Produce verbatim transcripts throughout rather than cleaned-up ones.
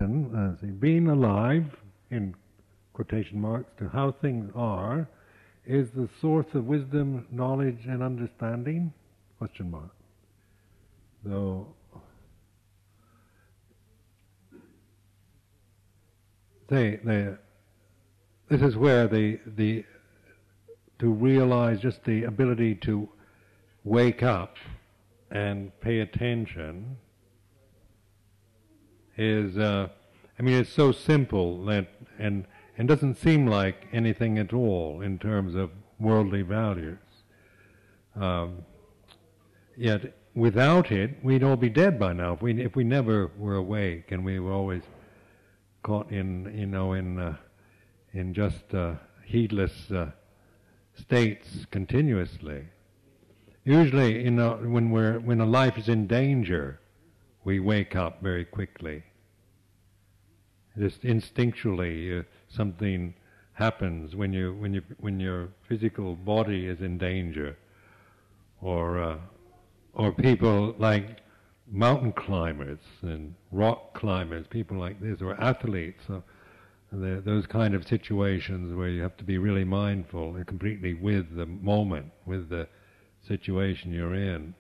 uh, see, being alive, in quotation marks, to how things are, is the source of wisdom, knowledge, and understanding? Question mark. So, they, they, this is where the the to realize just the ability to wake up and pay attention is, uh, I mean, it's so simple that and and doesn't seem like anything at all in terms of worldly values. Um, yet without it, we'd all be dead by now. If we if we never were awake and we were always caught in you know in uh, in just uh, heedless uh, states continuously. Usually, you know, when we're when a life is in danger, we wake up very quickly. Just instinctually, uh, something happens when you when you when your physical body is in danger, or uh, or people like mountain climbers and rock climbers, people like this, or athletes. So those kind of situations where you have to be really mindful and completely with the moment, with the situation you're in.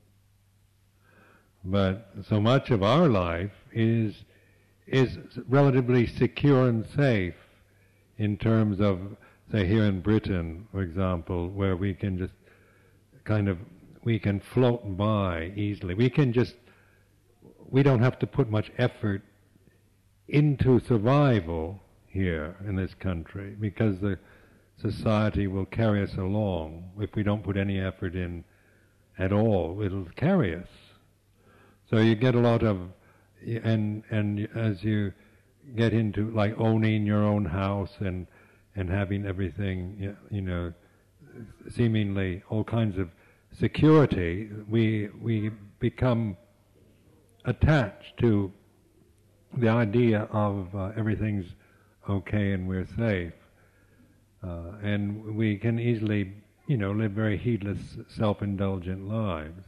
But so much of our life is is relatively secure and safe in terms of, say, here in Britain, for example, where we can just kind of, we can float by easily. We can just, we don't have to put much effort into survival here in this country because the society will carry us along. If we don't put any effort in at all, it'll carry us. So you get a lot of, and and as you get into like owning your own house and and having everything, you know, seemingly all kinds of security, we we become attached to the idea of uh, everything's okay and we're safe, uh, and we can easily, you know, live very heedless, self-indulgent lives.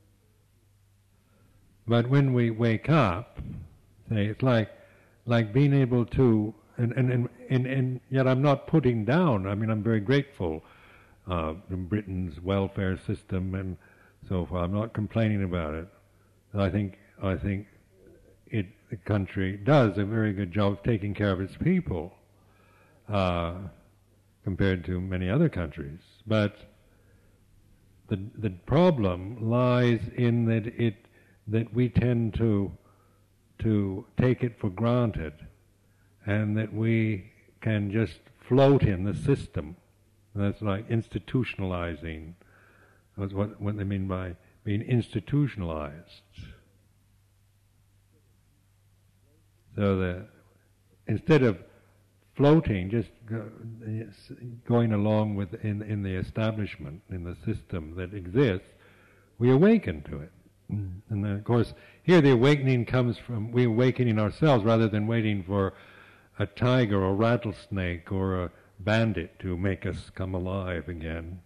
But when we wake up, say, it's like like being able to, and and, and, and, and yet I'm not putting down, I mean, I'm very grateful uh, from Britain's welfare system and so forth. I'm not complaining about it. I think I think it the country does a very good job of taking care of its people uh, compared to many other countries. But the the problem lies in that it that we tend to to take it for granted, and that we can just float in the system. That's like institutionalizing. That's what what they mean by being institutionalized. So that instead of floating, just go, going along with in in the establishment, in the system that exists, we awaken to it. And then, of course, here the awakening comes from we awakening ourselves rather than waiting for a tiger or rattlesnake or a bandit to make us come alive again.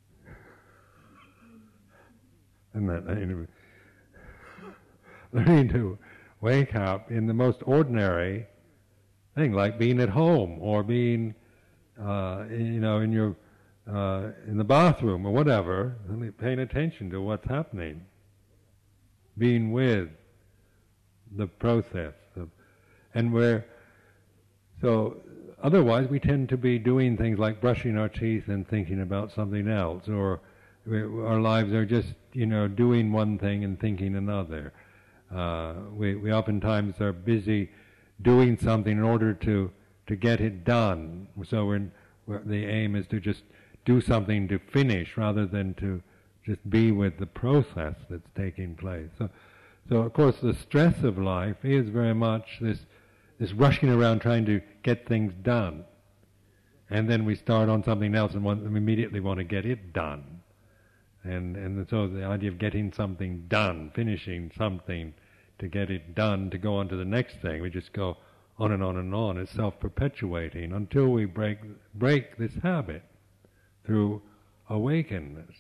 And that, you know, learning to wake up in the most ordinary thing, like being at home or being, uh, you know, in your uh, in the bathroom or whatever, paying attention to what's happening. Being with the process of, and where, so otherwise we tend to be doing things like brushing our teeth and thinking about something else, or our lives are just, you know, doing one thing and thinking another. Uh, we, we oftentimes are busy doing something in order to, to get it done. So we're, we're, the aim is to just do something to finish rather than to just be with the process that's taking place. So, so of course the stress of life is very much this this rushing around trying to get things done. And then we start on something else and want, we immediately want to get it done. And and so the idea of getting something done, finishing something to get it done, to go on to the next thing, we just go on and on and on. It's self-perpetuating until we break break this habit through awakeness.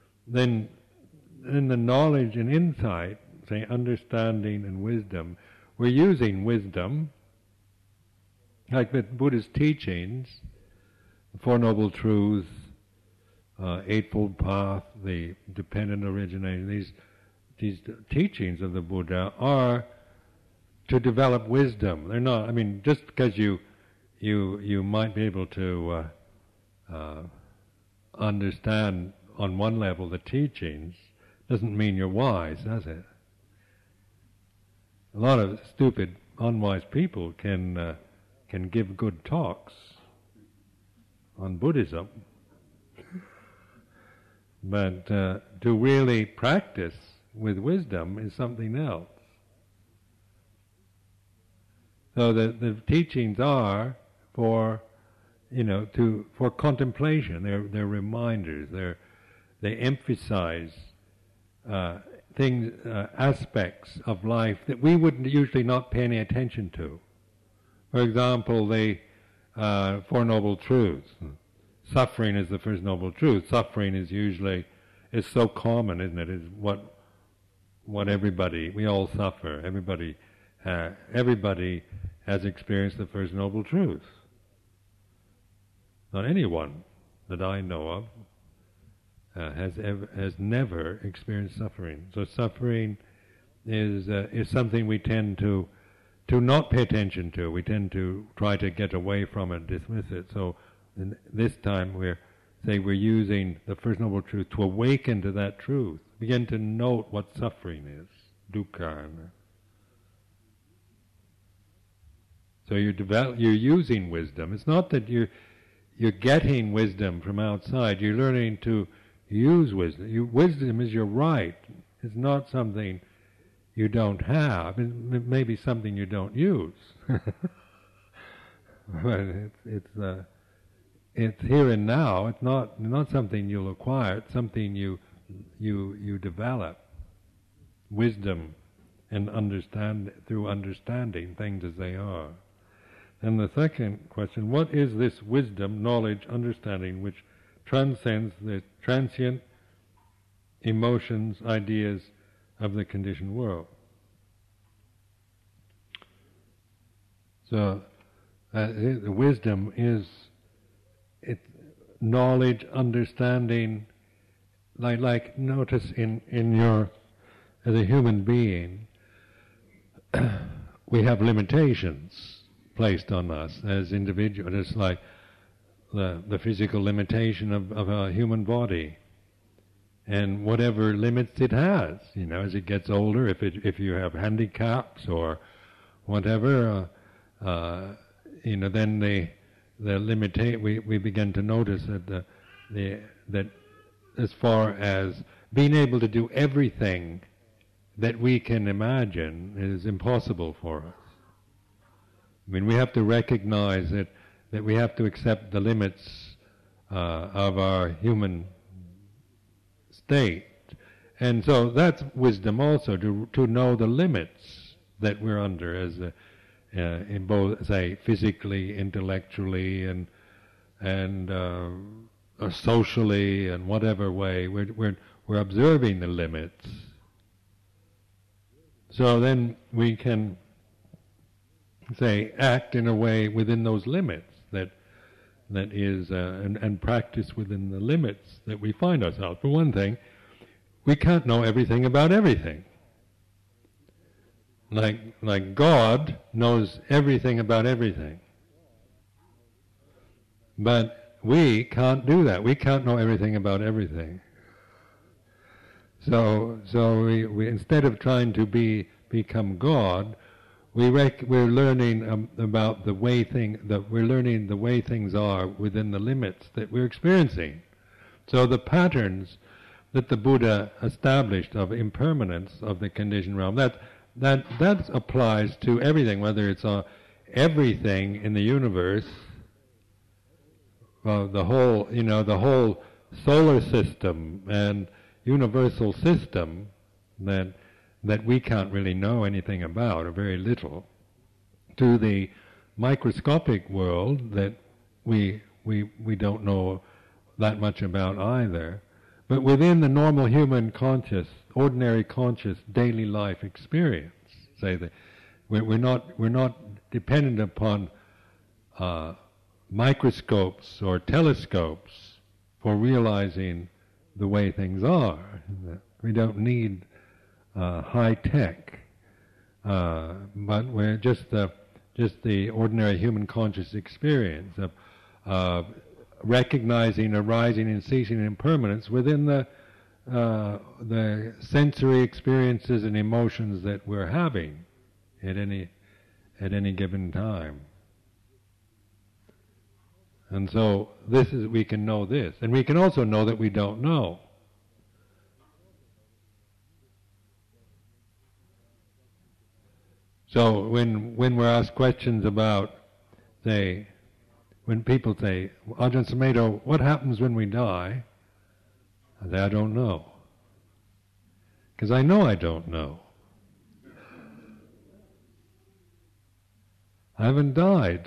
Then, in the knowledge and insight, say understanding and wisdom, we're using wisdom, like the Buddha's teachings, the Four Noble Truths, uh, Eightfold Path, the Dependent Origination, these, these teachings of the Buddha are to develop wisdom. They're not, I mean, just because you, you, you might be able to uh, uh, understand on one level the teachings, doesn't mean you're wise, does it? A lot of stupid, unwise people can uh, can give good talks on Buddhism, but uh, to really practice with wisdom is something else. So the the teachings are for, you know, to for contemplation. They're they're reminders. They're they emphasize uh, things, uh, aspects of life that we would usually not pay any attention to. For example, the uh, Four Noble Truths. Suffering is the first noble truth. Suffering is usually is so common, isn't it? Is what what everybody we all suffer. Everybody uh, everybody has experienced the first noble truth. Not anyone that I know of uh, has ever has never experienced suffering. So suffering is uh, is something we tend to to not pay attention to. We tend to try to get away from it, dismiss it. So in this time we're say we're using the first noble truth to awaken to that truth. Begin to note what suffering is, dukkha. So you're develop, you're using wisdom. It's not that you you're getting wisdom from outside. You're learning to use wisdom. You, wisdom is your right. It's not something you don't have. It may be something you don't use. But it's it's uh, it's here and now. It's not not something you'll acquire. It's something you you you develop. Wisdom and understand through understanding things as they are. And the second question: what is this wisdom, knowledge, understanding which transcends the transient emotions, ideas of the conditioned world? So, uh, the wisdom is it knowledge, understanding. Like, like notice in in your as a human being, we have limitations placed on us as individuals. It's like the the physical limitation of, of a human body, and whatever limits it has. You know, as it gets older, if it if you have handicaps or whatever, uh, uh, you know, then the the limita- we we begin to notice that the the that as far as being able to do everything that we can imagine is impossible for us. I mean, we have to recognize that, that we have to accept the limits uh, of our human state. And so that's wisdom also, to to know the limits that we're under as a, uh, in both, say, physically, intellectually, and and uh, or socially, and whatever way. We're, we're, we're observing the limits. So then we can say, act in a way within those limits that that is, uh, and, and practice within the limits that we find ourselves. For one thing, we can't know everything about everything. Like like God knows everything about everything. But we can't do that. We can't know everything about everything. So so we, we instead of trying to be become God, We rec- we're learning um, about the way thing that we're learning the way things are within the limits that we're experiencing. So the patterns that the Buddha established of impermanence of the conditioned realm, that that that applies to everything, whether it's uh, everything in the universe, uh, the whole you know the whole solar system and universal system that. that we can't really know anything about, or very little, to the microscopic world that we we we don't know that much about either. But within the normal human conscious, ordinary conscious daily life experience, say that we're, we're not we're not dependent upon uh, microscopes or telescopes for realizing the way things are. We don't need uh, high tech, uh, but we're just the just the ordinary human conscious experience of uh, recognizing arising and ceasing impermanence within the uh, the sensory experiences and emotions that we're having at any at any given time. And so this is, we can know this, and we can also know that we don't know. So when when we're asked questions about, say, when people say, Ajahn Sumedho, what happens when we die? I say, I don't know. Because I know I don't know. I haven't died.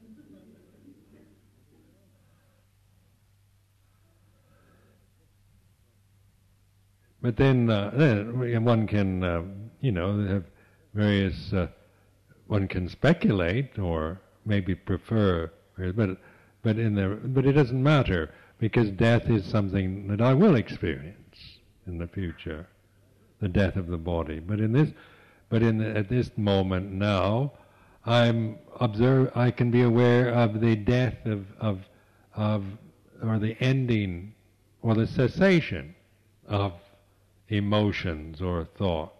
But then, uh, then one can, uh, you know, have various, uh, one can speculate or maybe prefer, but but in the but it doesn't matter, because death is something that I will experience in the future, the death of the body. But in this, but in the, at this moment now, I'm observe. I can be aware of the death of of of or the ending or the cessation of emotions or thoughts.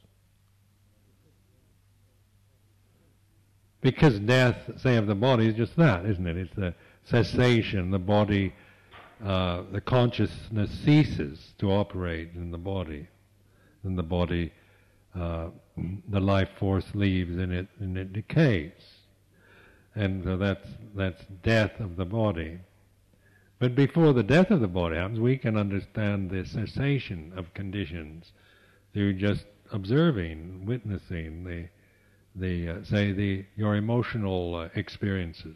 Because death, say, of the body is just that, isn't it? It's the cessation. The body, uh, the consciousness ceases to operate in the body. And the body, uh, the life force leaves and it and it decays. And so that's that's death of the body. But before the death of the body happens, we can understand the cessation of conditions through just observing, witnessing the, the uh, say, the your emotional uh, experiences.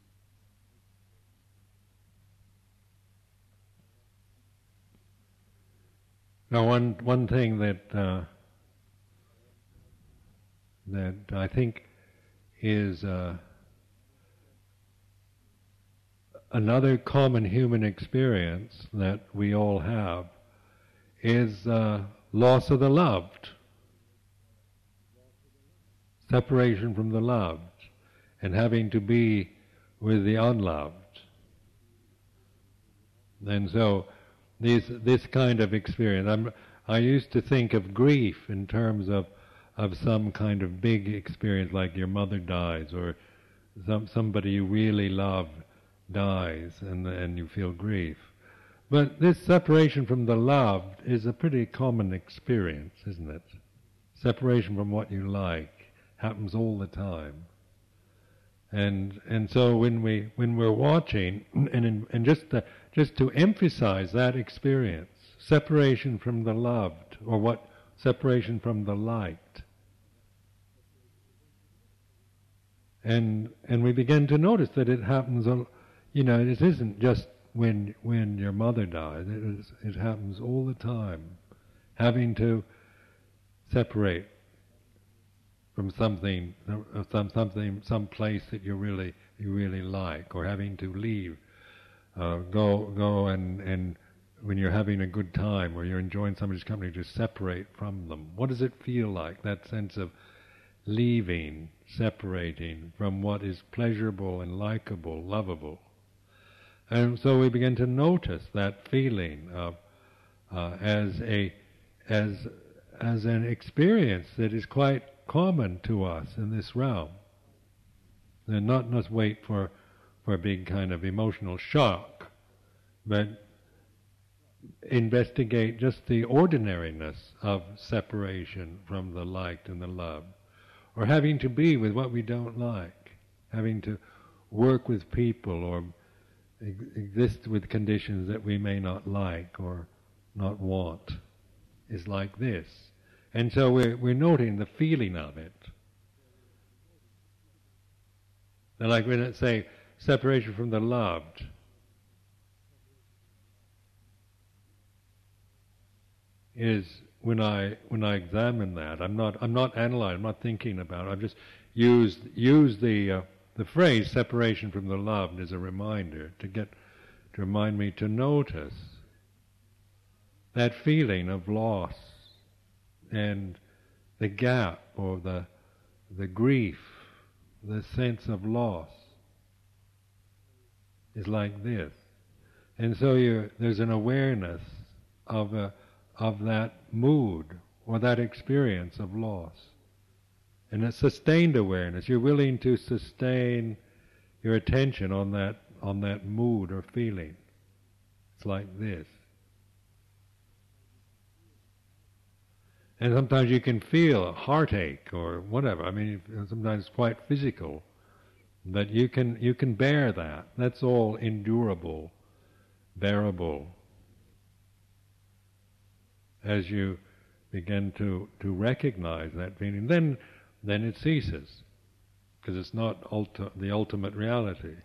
Now, one one thing that uh, that I think is uh, another common human experience that we all have is uh, loss of the loved, separation from the loved, and having to be with the unloved. And so this this kind of experience, I'm, I used to think of grief in terms of of some kind of big experience, like your mother dies, or some somebody you really love dies, and and you feel grief. But this separation from the loved is a pretty common experience, isn't it? Separation from what you like happens all the time. And and so when we when we're watching, and in, and just to, just to emphasize that experience, separation from the loved, or what separation from the liked, and and we begin to notice that it happens. You know, it isn't just when when your mother dies. It is, it happens all the time, having to separate from something, some something, some place that you really you really like, or having to leave, uh, go go and and when you're having a good time or you're enjoying somebody's company, to separate from them. What does it feel like? That sense of leaving, separating from what is pleasurable and likable, lovable. And so we begin to notice that feeling of uh, as a as as an experience that is quite common to us in this realm. And not just wait for for a big kind of emotional shock, but investigate just the ordinariness of separation from the liked and the loved, or having to be with what we don't like, having to work with people or exist with conditions that we may not like or not want, is like this. And so we're, we're noting the feeling of it. And like when it say separation from the loved, is when I when I examine that, I'm not I'm not analyzing, I'm not thinking about it. I've just used used the uh, the phrase separation from the loved as a reminder to get to remind me to notice that feeling of loss and the gap or the the grief, the sense of loss is like this. And so you there's an awareness of a, of that mood or that experience of loss. And a sustained awareness. You're willing to sustain your attention on that on that mood or feeling. It's like this. And sometimes you can feel a heartache or whatever. I mean, sometimes it's quite physical. But you can you can bear that. That's all endurable, bearable. As you begin to, to recognize that feeling, then then it ceases, because it's not ulti- the ultimate reality.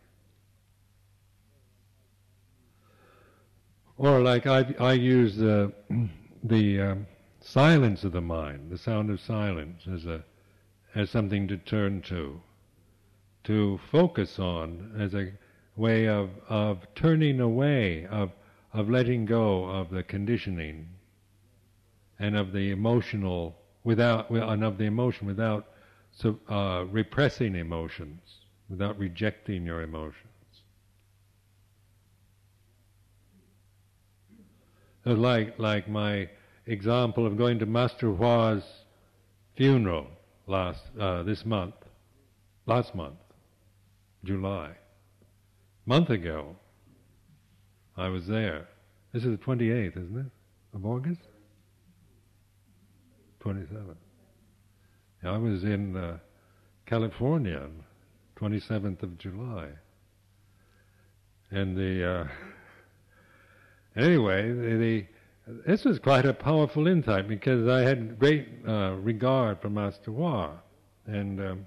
Or like I I use the the um, silence of the mind, the sound of silence, as a as something to turn to, to focus on as a way of of turning away, of of letting go of the conditioning, and of the emotional without and of the emotion without so, uh, repressing emotions, without rejecting your emotions. So like like my example of going to Master Hua's funeral last uh, this month, last month, July, month ago. I was there. This is the twenty-eighth, isn't it, of August? twenty-seventh. I was in uh, California on twenty-seventh of July. And the, uh, anyway, the, the, this was quite a powerful insight because I had great uh, regard for Master Hua. And, um,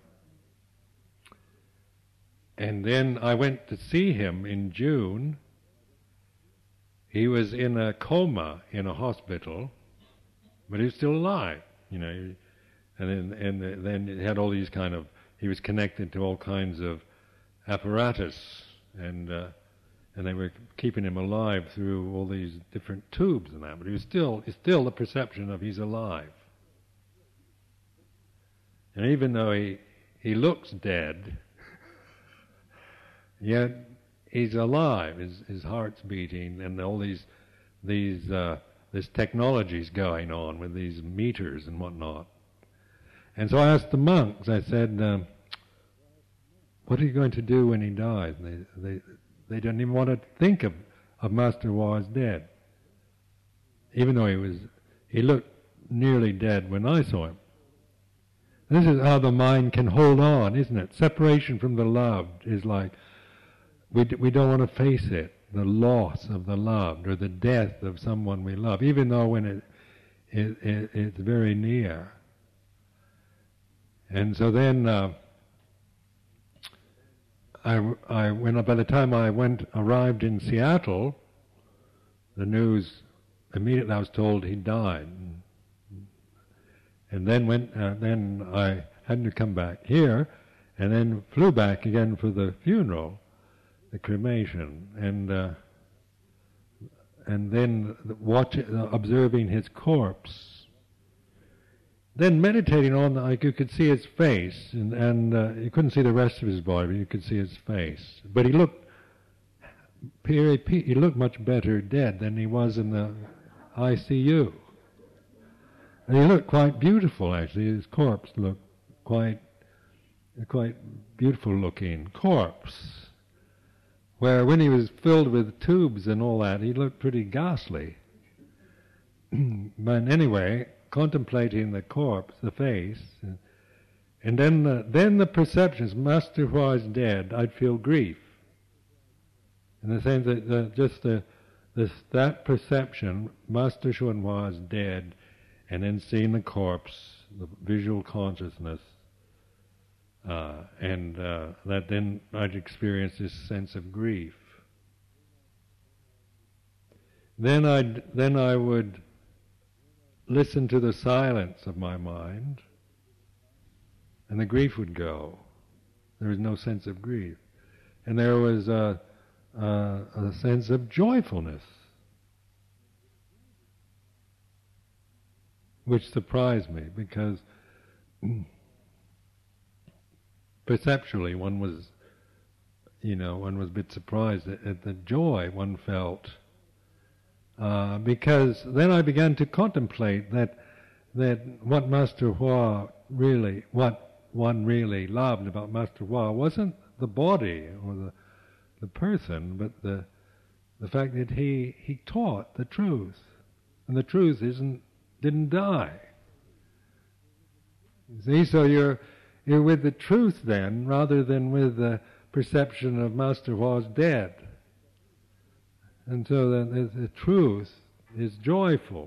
and then I went to see him in June. He was in a coma in a hospital, but he was still alive, you know. And then, and then it had all these kind of, he was connected to all kinds of apparatus, and uh, and they were keeping him alive through all these different tubes and that. But he was still, it's still the perception of he's alive. And even though he he looks dead, yet he's alive. His his heart's beating, and all these these uh, this technology's going on with these meters and whatnot. And so I asked the monks, I said, um, what are you going to do when he dies? And they, they, they didn't even want to think of, of Master Hua as dead. Even though he was, he looked nearly dead when I saw him. This is how the mind can hold on, isn't it? Separation from the loved is like, we, we don't want to face it, the loss of the loved or the death of someone we love, even though when it, it, it it's very near. And so then, uh, I, I, when by the time I went arrived in Seattle, the news immediately I was told he died, and then went. Uh, then I had to come back here, and then flew back again for the funeral, the cremation, and uh, and then watch, uh, observing his corpse. Then meditating on, like you could see his face, and, and uh, you couldn't see the rest of his body, but you could see his face. But he looked, he looked much better dead than he was in the I C U. And he looked quite beautiful, actually. His corpse looked quite, quite beautiful looking corpse. Where when he was filled with tubes and all that, he looked pretty ghastly. But anyway, contemplating the corpse, the face, and then the, then the perceptions, Master Hua is dead, I'd feel grief. In the sense that the, just the, this, that perception, Master Hsuan Hua is dead, and then seeing the corpse, the visual consciousness, uh, and uh, that then I'd experience this sense of grief. Then I'd then I would listen to the silence of my mind, and the grief would go. There was no sense of grief. And there was a, a, a sense of joyfulness, which surprised me, because perceptually one was, you know, one was a bit surprised at, at the joy one felt. Uh, because then I began to contemplate that that what Master Hua really, what one really loved about Master Hua wasn't the body or the the person, but the the fact that he he taught the truth, and the truth isn't didn't die. You see, so you're you're with the truth then, rather than with the perception of Master Hua's dead. And so the, the truth is joyful.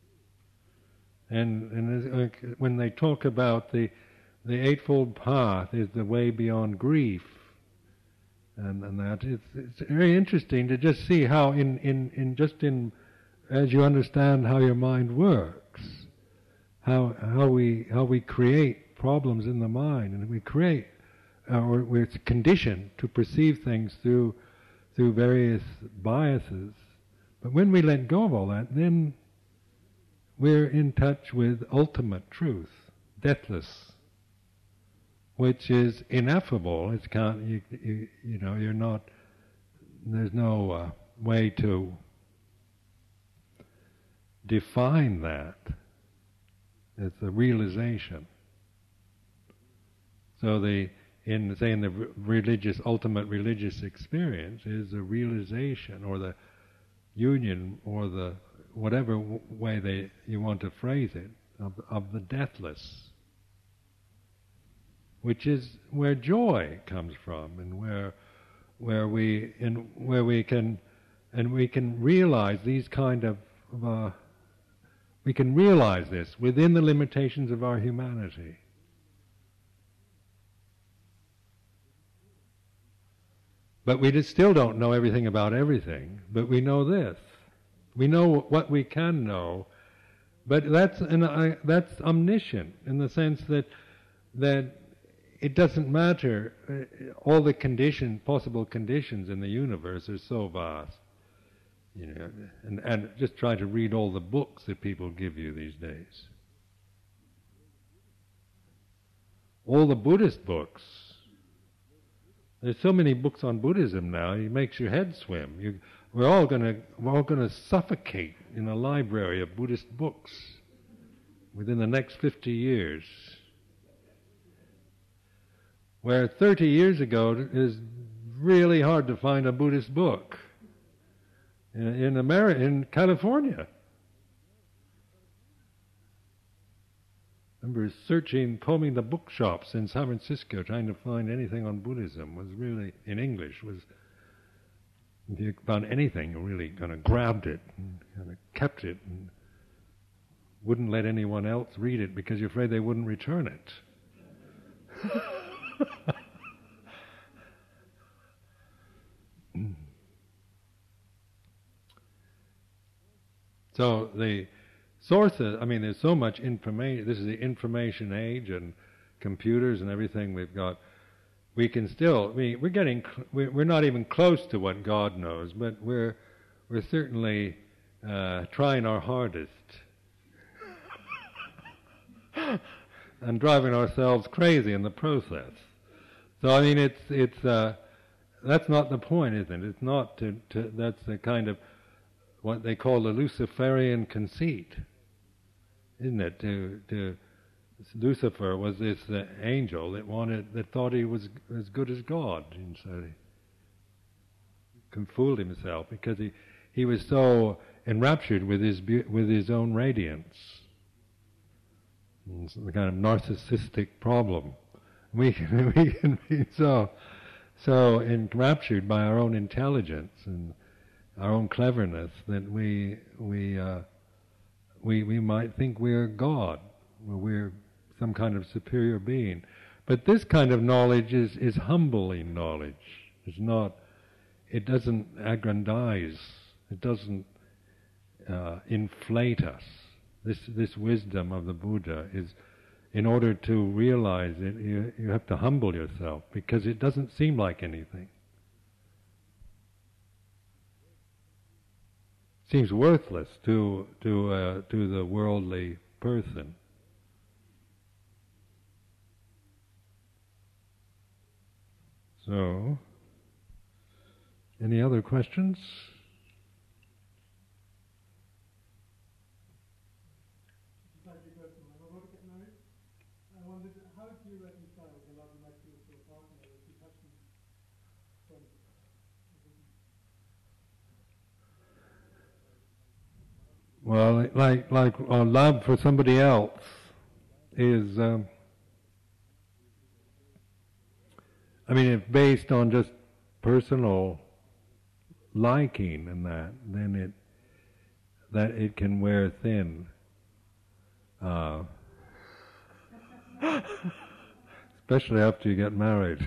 And, and when they talk about the the Eightfold Path is the way beyond grief, and, and that, it's, it's very interesting to just see how in, in, in just in, as you understand how your mind works, how how we how we create problems in the mind, and we create, uh, or we're conditioned to perceive things through through various biases. But when we let go of all that, then we're in touch with ultimate truth, deathless, which is ineffable. It's can't you, you, you know you're not. There's no uh, way to define that. It's a realization. So the in say in the religious ultimate religious experience is a realization, or the union, or the whatever w- way they you want to phrase it, of, of the deathless, which is where joy comes from, and where where we in where we can and we can realize these kind of uh, we can realize this within the limitations of our humanity. But we just still don't know everything about everything, but we know this. We know what we can know, but that's and I, that's omniscient in the sense that that it doesn't matter. Uh, all the condition, possible conditions in the universe are so vast, you know. And and just try to read all the books that people give you these days. All the Buddhist books. There's so many books on Buddhism now, it makes your head swim. You, we're all going to we're all going to suffocate in a library of Buddhist books within the next fifty years. Where thirty years ago it is really hard to find a Buddhist book in, in America, in California. I remember searching, combing the bookshops in San Francisco, trying to find anything on Buddhism. Was really, in English, was, if you found anything, you really kind of grabbed it and kind of kept it and wouldn't let anyone else read it because you're afraid they wouldn't return it. So the sources, I mean, there's so much information. This is the information age, and computers and everything we've got. We can still, I mean, we're getting, we're not even close to what God knows, but we're we're certainly uh, trying our hardest and driving ourselves crazy in the process. So I mean, it's it's uh, that's not the point, isn't it? It's not to, to that's the kind of what they call the Luciferian conceit. Isn't it? To, to Lucifer was this uh, angel that wanted, that thought he was as good as God, and so he fooled himself because he, he was so enraptured with his with his own radiance. It's the kind of narcissistic problem. We can, we can be so so enraptured by our own intelligence and our own cleverness that we we. Uh, We we might think we're God, or we're some kind of superior being. But this kind of knowledge is, is humbling knowledge. It's not, it doesn't aggrandize, it doesn't uh, inflate us. This this wisdom of the Buddha is, in order to realize it, you, you have to humble yourself, because it doesn't seem like anything. It seems worthless to to uh, to the worldly person. So, any other questions? Well, like like uh, love for somebody else is, um, I mean, if based on just personal liking and that, then it that it can wear thin. Uh, especially after you get married.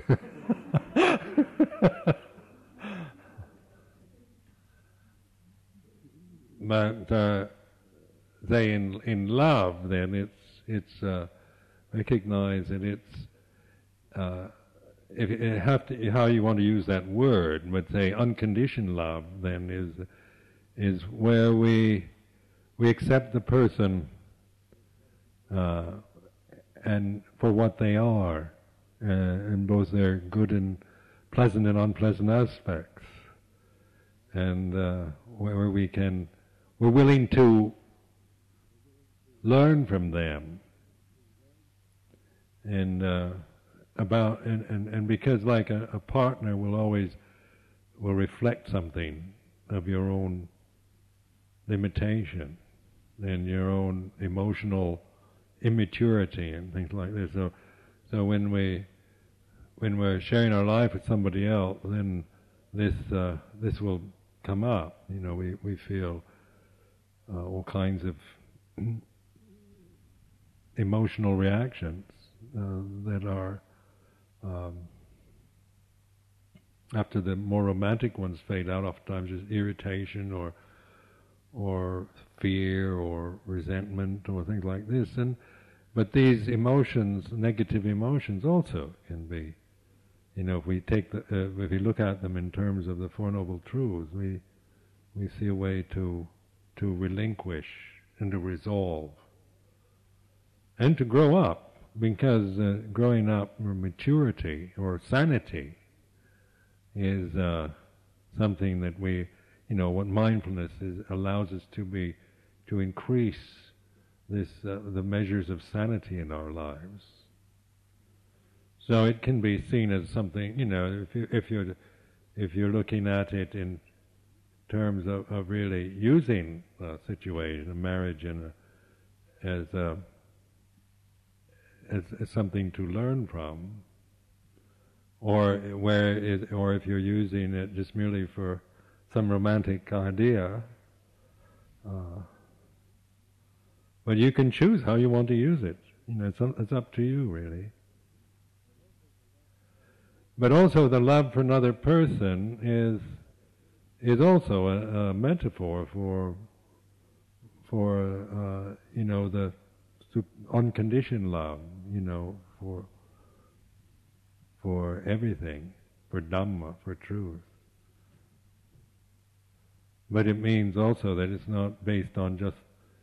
But uh, say in in love, then it's it's uh, recognize that it's uh, if you have to, how you want to use that word, but say unconditioned love, then is is where we we accept the person uh, and for what they are, uh, in both their good and pleasant and unpleasant aspects, and uh, where we can. We're willing to learn from them, and uh, about and, and, and because like a, a partner will always will reflect something of your own limitation and your own emotional immaturity and things like this. So, so when we when we're sharing our life with somebody else, then this uh, this will come up. You know, we we feel. Uh, all kinds of emotional reactions uh, that are, um, after the more romantic ones fade out, oftentimes just irritation or or fear or resentment or things like this. And but these emotions, negative emotions, also can be, you know, if we take the, uh, if we look at them in terms of the Four Noble Truths, we we see a way to. to relinquish and to resolve and to grow up, because uh, growing up or maturity or sanity is uh, something that we, you know, what mindfulness is, allows us to be, to increase this, uh, the measures of sanity in our lives. So it can be seen as something, you know, if you if you're if you're looking at it in terms of, of really using a situation, a marriage, in a, as, a, as as something to learn from, or where it, or if you're using it just merely for some romantic idea, uh, but you can choose how you want to use it. You know, it's, it's up to you really. But also, the love for another person is. is also a, a metaphor for, for uh, you know, the unconditioned love, you know, for for everything, for Dhamma, for truth. But it means also that it's not based on just,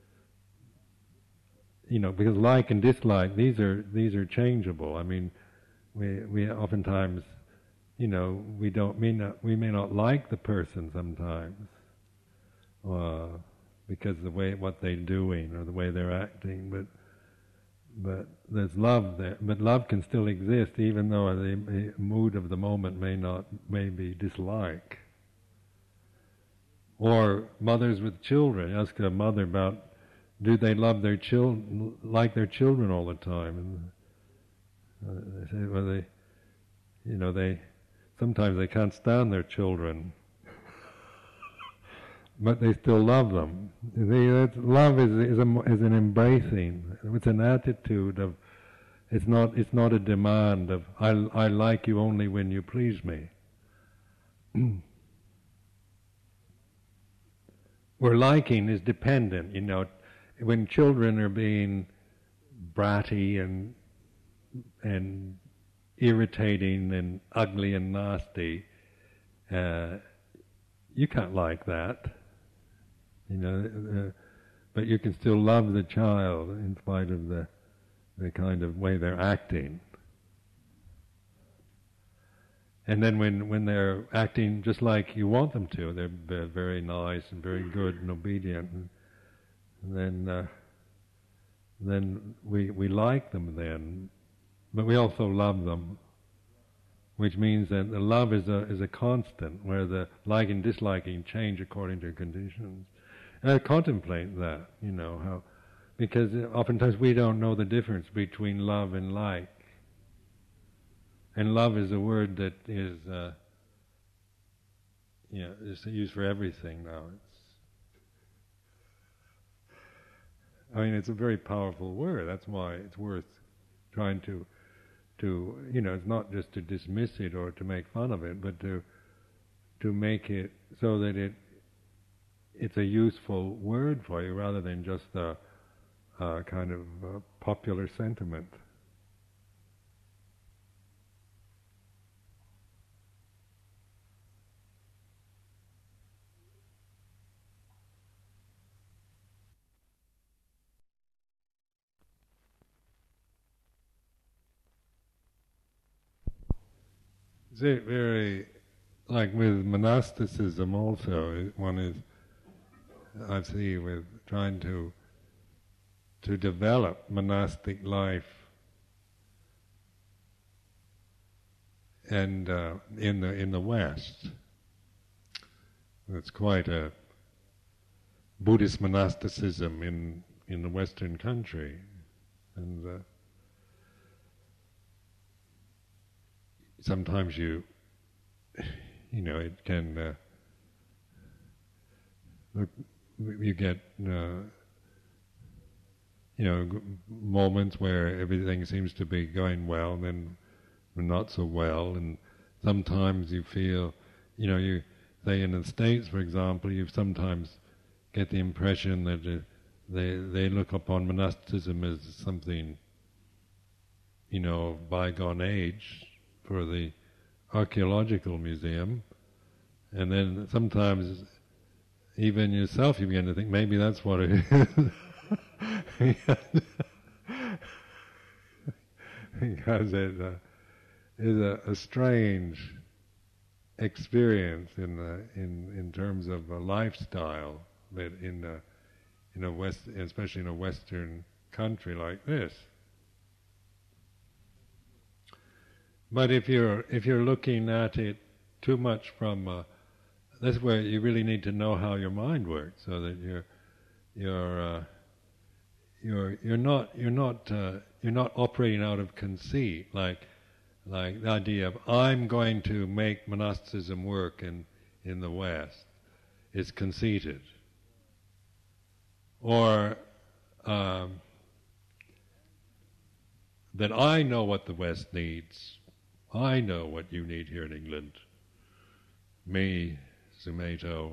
you know, because like and dislike, these are these are changeable. I mean, we we oftentimes. You know, we don't may not we may not like the person sometimes, uh, because the way what they're doing or the way they're acting, but but there's love there. But love can still exist even though the mood of the moment may not may be dislike. Or mothers with children. Ask a mother about, do they love their children like their children all the time? And uh, they say, well, they, you know, they. Sometimes they can't stand their children, but they still love them. See, that's, love is is, a, is an embracing. It's an attitude of. It's not. It's not a demand of. I I like you only when you please me. Where liking is dependent. You know, when children are being bratty and and irritating and ugly and nasty, uh, you can't like that, you know. Uh, but you can still love the child in spite of the the kind of way they're acting. And then when, when they're acting just like you want them to, they're, they're very nice and very good and obedient, and, and then uh, then we we like them then, but we also love them, which means that the love is a is a constant, where the liking and disliking change according to conditions. And I contemplate that, you know, how, because oftentimes we don't know the difference between love and like. And love is a word that is, uh, you know, is used for everything now. It's, I mean, it's a very powerful word. That's why it's worth trying to, to, you know, it's not just to dismiss it or to make fun of it, but to, to make it so that it, it's a useful word for you rather than just a, a kind of uh popular sentiment. It's very, like with monasticism also, one is, I see, with trying to to develop monastic life, and uh, in the in the West, it's quite a Buddhist monasticism in in the Western country, and uh, sometimes you, you know, it can, uh, look, you get, uh, you know, g- moments where everything seems to be going well, and then not so well, and sometimes you feel, you know, you say in the States, for example, you sometimes get the impression that uh, they they look upon monasticism as something, you know, bygone age for the archaeological museum, and then sometimes even yourself you begin to think maybe that's what it is. Because it uh, is a, a strange experience in the, in in terms of a lifestyle that in a, in a west, especially in a Western country like this. But if you're if you're looking at it too much from, uh, that's where you really need to know how your mind works, so that you're you're uh, you're you're not you're not uh, you're not operating out of conceit, like like the idea of I'm going to make monasticism work in in the West. It's conceited. Or um, that I know what the West needs. I know what you need here in England. Me, Sumeto.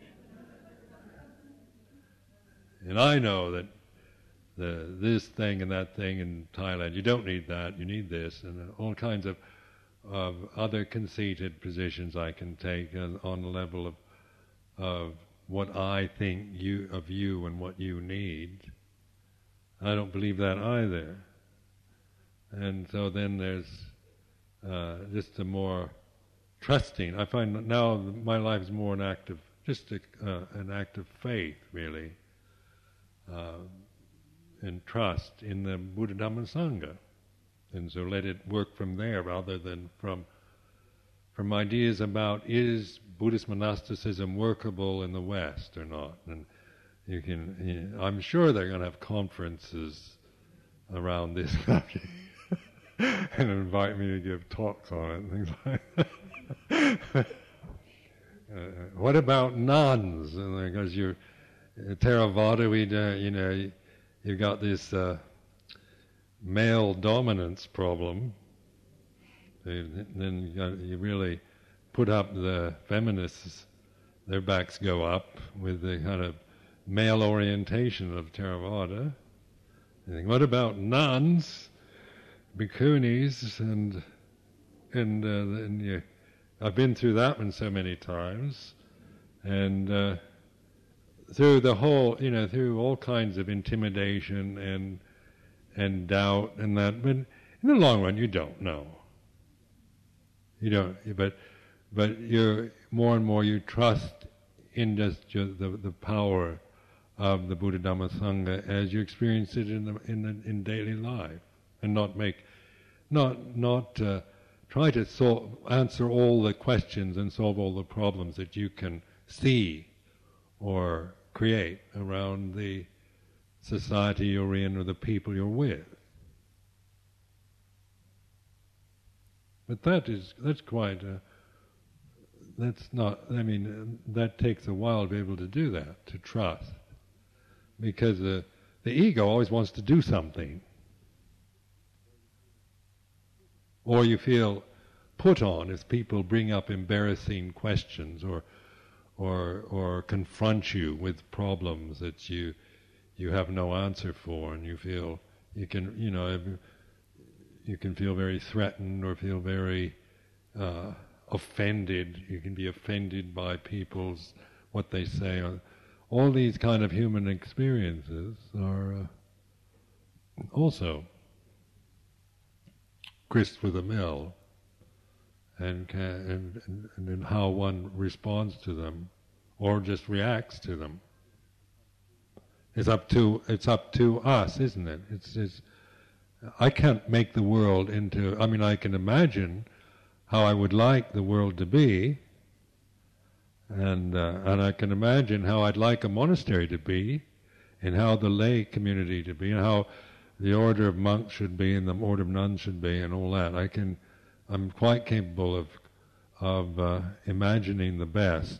And I know that the this thing and that thing in Thailand, you don't need that, you need this, and all kinds of, of other conceited positions I can take on, on the level of of what I think you of you and what you need. I don't believe that either. And so then there's uh, just a more trusting. I find that now my life is more an act of, just a, uh, an act of faith, really, uh, and trust in the Buddha Dhamma Sangha. And so let it work from there rather than from from ideas about is Buddhist monasticism workable in the West or not. And you can, you know, I'm sure they're going to have conferences around this subject and invite me to give talks on it and things like that. uh, what about nuns? And because you're uh, Theravada, we, uh, you know, you, you've got this uh, male dominance problem. And then you, got, you really put up the feminists, their backs go up with the kind of male orientation of Theravada. You think, what about nuns, bhikkhunis, and and, uh, and you, I've been through that one so many times, and uh, through the whole, you know, through all kinds of intimidation and and doubt and that. But in the long run, you don't know. You don't, but but you're more and more you trust in just, just the the power of the Buddha Dhamma Sangha as you experience it in the, in the, in daily life, and not make, not not uh, try to solve, answer all the questions and solve all the problems that you can see or create around the society you're in or the people you're with. But that is that's quite a, that's not. I mean, that takes a while to be able to do that, to trust. Because the, the ego always wants to do something. Or you feel put on if people bring up embarrassing questions or or or confront you with problems that you you have no answer for, and you feel you can you know you can feel very threatened or feel very uh, offended. You can be offended by people's what they say. All these kind of human experiences are uh, also grist for the mill, and, can, and, and and in how one responds to them, or just reacts to them. It's up to it's up to us, isn't it? It's, it's I can't make the world into. I mean, I can imagine how I would like the world to be. And uh, and I can imagine how I'd like a monastery to be, and how the lay community to be, and how the order of monks should be, and the order of nuns should be, and all that. I can, I'm quite capable of of uh, imagining the best.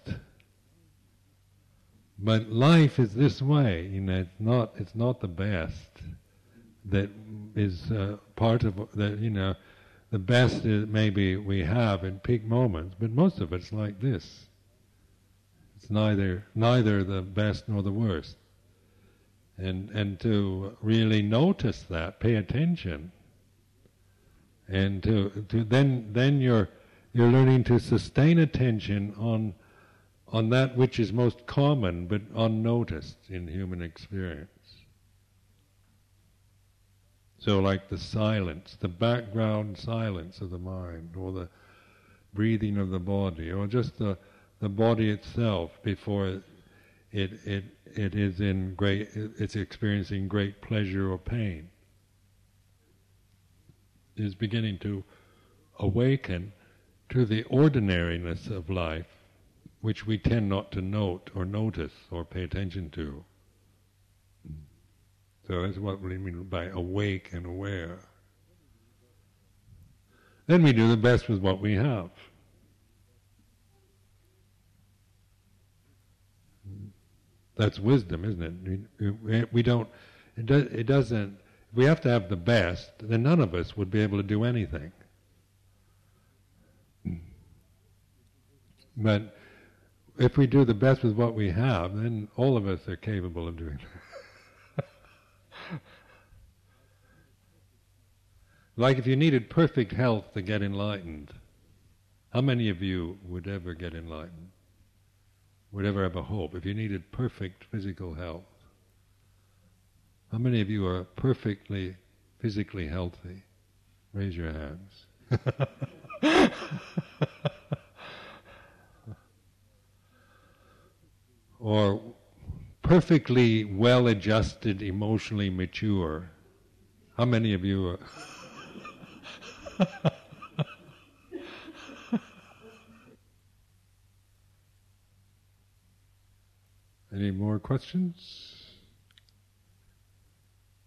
But life is this way, you know. It's not it's not the best that is uh, part of that. You know, the best is maybe we have in peak moments, but most of it's like this. It's neither neither the best nor the worst, and and to really notice that, pay attention, and to to then then you're you're learning to sustain attention on on that which is most common but unnoticed in human experience. So, like the silence, the background silence of the mind, or the breathing of the body, or just the the body itself before it, it it it is in great it's experiencing great pleasure or pain, is beginning to awaken to the ordinariness of life, which we tend not to note or notice or pay attention to. So that's what we mean by awake and aware. Then we do the best with what we have. That's wisdom, isn't it? We, we don't. It, do, it doesn't. If we have to have the best, then none of us would be able to do anything. But if we do the best with what we have, then all of us are capable of doing that. Like if you needed perfect health to get enlightened, how many of you would ever get enlightened? Would ever have a hope? If you needed perfect physical health, how many of you are perfectly physically healthy? Raise your hands. Or perfectly well-adjusted, emotionally mature. How many of you are? Any more questions?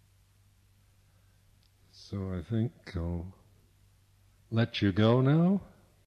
So I think I'll let you go now.